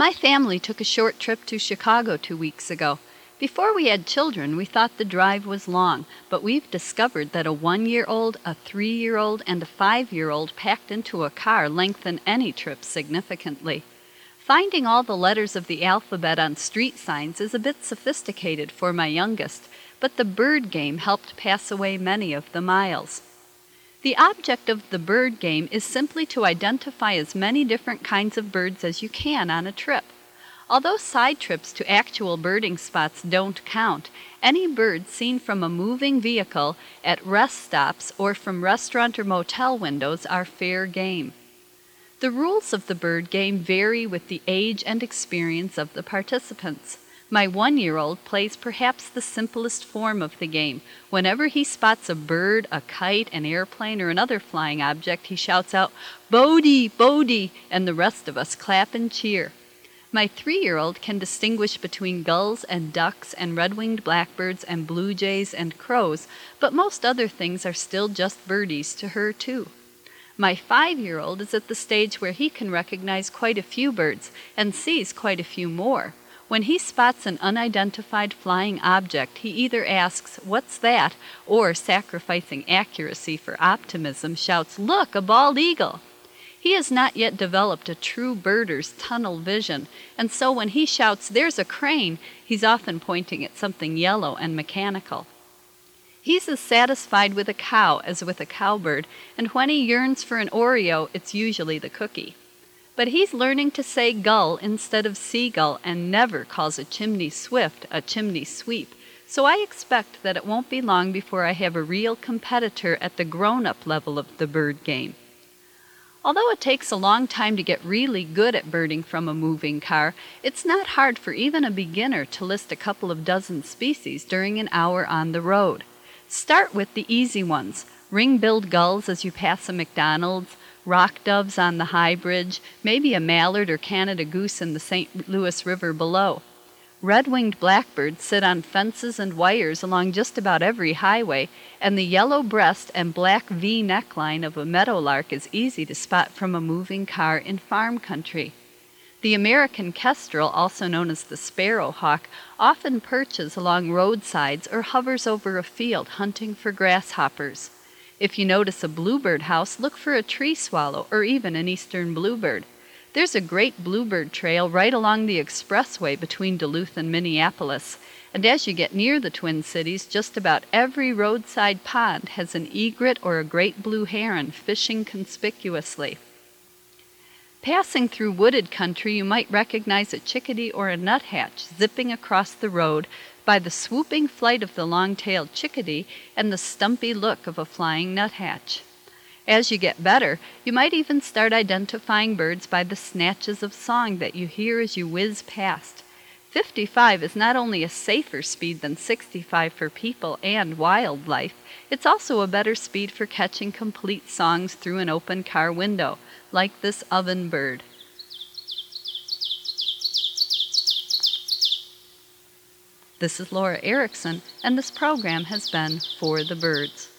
My family took a short trip to Chicago 2 weeks ago. Before we had children, we thought the drive was long, but we've discovered that a 1-year-old, a 3-year-old, and a 5-year-old packed into a car lengthen any trip significantly. Finding all the letters of the alphabet on street signs is a bit sophisticated for my youngest, but the bird game helped pass away many of the miles. The object of the bird game is simply to identify as many different kinds of birds as you can on a trip. Although side trips to actual birding spots don't count, any bird seen from a moving vehicle, at rest stops, or from restaurant or motel windows are fair game. The rules of the bird game vary with the age and experience of the participants. My 1-year-old plays perhaps the simplest form of the game. Whenever he spots a bird, a kite, an airplane, or another flying object, he shouts out, "Bodie, Bodie," and the rest of us clap and cheer. My 3-year-old can distinguish between gulls and ducks and red-winged blackbirds and blue jays and crows, but most other things are still just birdies to her too. My 5-year-old is at the stage where he can recognize quite a few birds and sees quite a few more. When he spots an unidentified flying object, he either asks, "What's that?" or, sacrificing accuracy for optimism, shouts, "Look, a bald eagle!" He has not yet developed a true birder's tunnel vision, and so when he shouts, "There's a crane," he's often pointing at something yellow and mechanical. He's as satisfied with a cow as with a cowbird, and when he yearns for an Oreo, it's usually the cookie. But he's learning to say gull instead of seagull and never calls a chimney swift a chimney sweep, so I expect that it won't be long before I have a real competitor at the grown-up level of the bird game. Although it takes a long time to get really good at birding from a moving car, it's not hard for even a beginner to list a couple of dozen species during an hour on the road. Start with the easy ones: ring-billed gulls as you pass a McDonald's, rock doves on the High Bridge, maybe a mallard or Canada goose in the St. Louis River below. Red-winged blackbirds sit on fences and wires along just about every highway, and the yellow breast and black V neckline of a meadowlark is easy to spot from a moving car in farm country. The American kestrel, also known as the sparrowhawk, often perches along roadsides or hovers over a field hunting for grasshoppers. If you notice a bluebird house, look for a tree swallow or even an eastern bluebird. There's a great bluebird trail right along the expressway between Duluth and Minneapolis, and as you get near the Twin Cities, just about every roadside pond has an egret or a great blue heron fishing conspicuously. Passing through wooded country, you might recognize a chickadee or a nuthatch zipping across the road by the swooping flight of the long-tailed chickadee and the stumpy look of a flying nuthatch. As you get better, you might even start identifying birds by the snatches of song that you hear as you whiz past. 55 is not only a safer speed than 65 for people and wildlife, it's also a better speed for catching complete songs through an open car window, like this oven bird. This is Laura Erickson, and this program has been For the Birds.